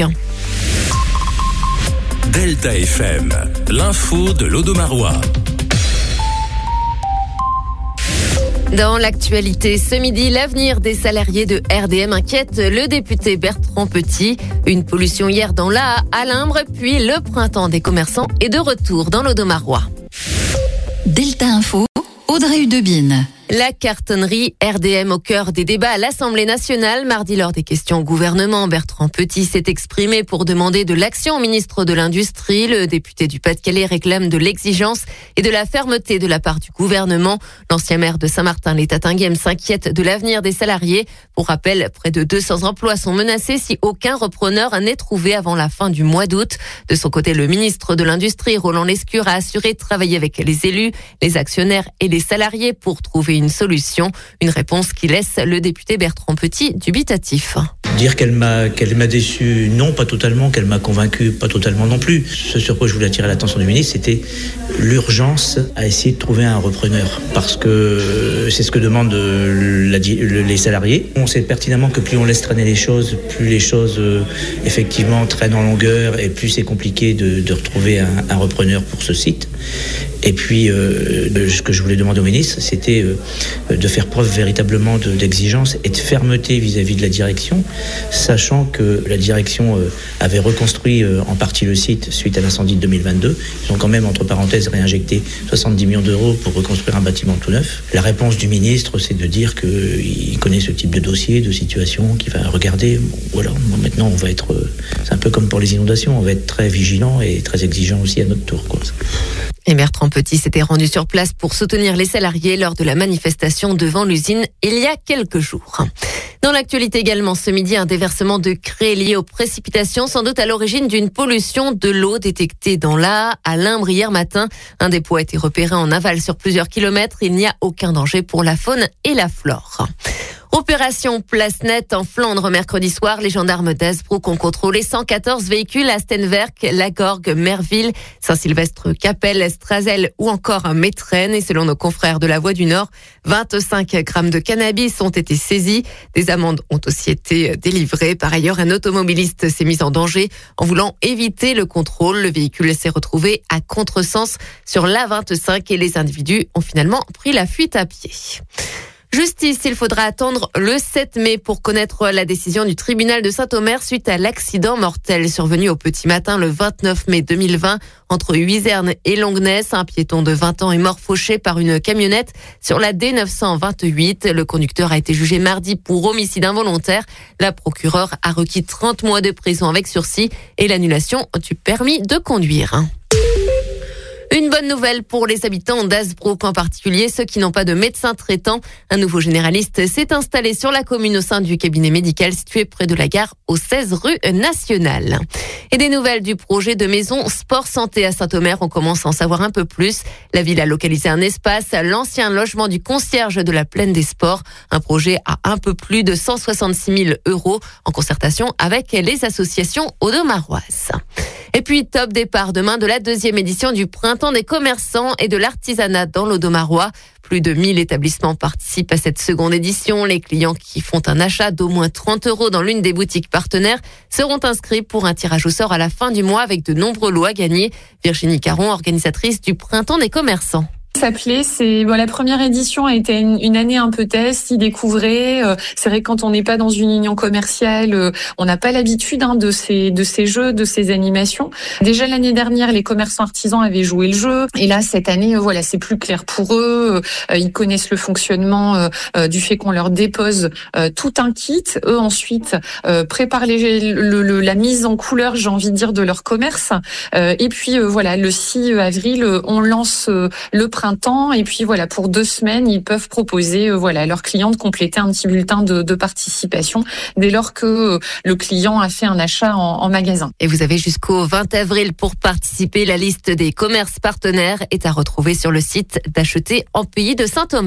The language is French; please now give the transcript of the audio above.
Delta FM, l'info de l'Audomarois. Dans l'actualité, ce midi, l'avenir des salariés de RDM inquiète le député Bertrand Petit. Une pollution hier dans l'Aa, à Limbre, puis le printemps des commerçants est de retour dans l'Audomarois. Delta Info, Audrey Hudebine. La cartonnerie RDM au cœur des débats à l'Assemblée nationale. Mardi, lors des questions au gouvernement, Bertrand Petit s'est exprimé pour demander de l'action au ministre de l'Industrie. Le député du Pas-de-Calais réclame de l'exigence et de la fermeté de la part du gouvernement. L'ancien maire de Saint-Martin-les-Tatinguem s'inquiète de l'avenir des salariés. Pour rappel, près de 200 emplois sont menacés si aucun repreneur n'est trouvé avant la fin du mois d'août. De son côté, le ministre de l'Industrie, Roland Lescure, a assuré travailler avec les élus, les actionnaires et les salariés pour trouver une solution. Une réponse qui laisse le député Bertrand Petit dubitatif. Dire qu'elle m'a déçu, non, pas totalement, qu'elle m'a convaincu, pas totalement non plus. Ce sur quoi je voulais attirer l'attention du ministre, c'était l'urgence à essayer de trouver un repreneur. Parce que c'est ce que demandent les salariés. On sait pertinemment que plus on laisse traîner les choses, plus les choses effectivement traînent en longueur et plus c'est compliqué de retrouver un repreneur pour ce site. Et puis, ce que je voulais demander au ministre, c'était de faire preuve véritablement d'exigence et de fermeté vis-à-vis de la direction, sachant que la direction avait reconstruit en partie le site suite à l'incendie de 2022. Ils ont quand même, entre parenthèses, réinjecté 70 millions d'euros pour reconstruire un bâtiment tout neuf. La réponse du ministre, c'est de dire qu'il connaît ce type de dossier, de situation, qu'il va regarder. Voilà, maintenant, on va être... c'est un peu comme pour les inondations, on va être très vigilant et très exigeant aussi à notre tour, quoi. Et Bertrand Petit s'était rendu sur place pour soutenir les salariés lors de la manifestation devant l'usine il y a quelques jours. Dans l'actualité également, ce midi, un déversement de craie lié aux précipitations, sans doute à l'origine d'une pollution de l'eau détectée dans l'Aa, à Limbre hier matin. Un dépôt a été repéré en aval sur plusieurs kilomètres. Il n'y a aucun danger pour la faune et la flore. Opération Place Nette en Flandre mercredi soir. Les gendarmes d'Hazebrouck ont contrôlé 114 véhicules à Stenwerk, Lagorgue, Merville, Saint-Sylvestre, Capelle, Strazel ou encore un Métren. Et selon nos confrères de La Voix du Nord, 25 grammes de cannabis ont été saisis. Des amendes ont aussi été délivrées. Par ailleurs, un automobiliste s'est mis en danger en voulant éviter le contrôle. Le véhicule s'est retrouvé à contresens sur l'A25 et les individus ont finalement pris la fuite à pied. Justice, il faudra attendre le 7 mai pour connaître la décision du tribunal de Saint-Omer suite à l'accident mortel survenu au petit matin le 29 mai 2020 entre Huizerne et Longness. Un piéton de 20 ans est mort fauché par une camionnette sur la D928. Le conducteur a été jugé mardi pour homicide involontaire. La procureure a requis 30 mois de prison avec sursis et l'annulation du permis de conduire. Une bonne nouvelle pour les habitants d'Hazebrouck, en particulier ceux qui n'ont pas de médecin traitant. Un nouveau généraliste s'est installé sur la commune au sein du cabinet médical situé près de la gare aux 16 rue Nationale. Et des nouvelles du projet de maison Sport Santé à Saint-Omer, on commence à en savoir un peu plus. La ville a localisé un espace, l'ancien logement du concierge de la Plaine des Sports. Un projet à un peu plus de 166 000 € en concertation avec les associations audomaroises. Et puis, top départ demain de la 2e édition du Printemps des commerçants et de l'artisanat dans l'Audomarois. Plus de 1000 établissements participent à cette seconde édition. Les clients qui font un achat d'au moins 30 € dans l'une des boutiques partenaires seront inscrits pour un tirage au sort à la fin du mois avec de nombreux lots à gagner. Virginie Caron, organisatrice du Printemps des commerçants. Ça plaît, la première édition a été une année un peu test, y découvrer. C'est vrai que quand on n'est pas dans une union commerciale, on n'a pas l'habitude de ces jeux, de ces animations. Déjà l'année dernière, les commerçants artisans avaient joué le jeu, et là cette année, c'est plus clair pour eux. Ils connaissent le fonctionnement du fait qu'on leur dépose tout un kit. Eux ensuite préparent la mise en couleur, j'ai envie de dire, de leur commerce. Et puis le 6 avril, on lance le printemps. Et puis pour 2 semaines, ils peuvent proposer à leurs clients de compléter un petit bulletin de participation dès lors que le client a fait un achat en magasin. Et vous avez jusqu'au 20 avril pour participer. La liste des commerces partenaires est à retrouver sur le site d'Acheter en Pays de Saint-Omer.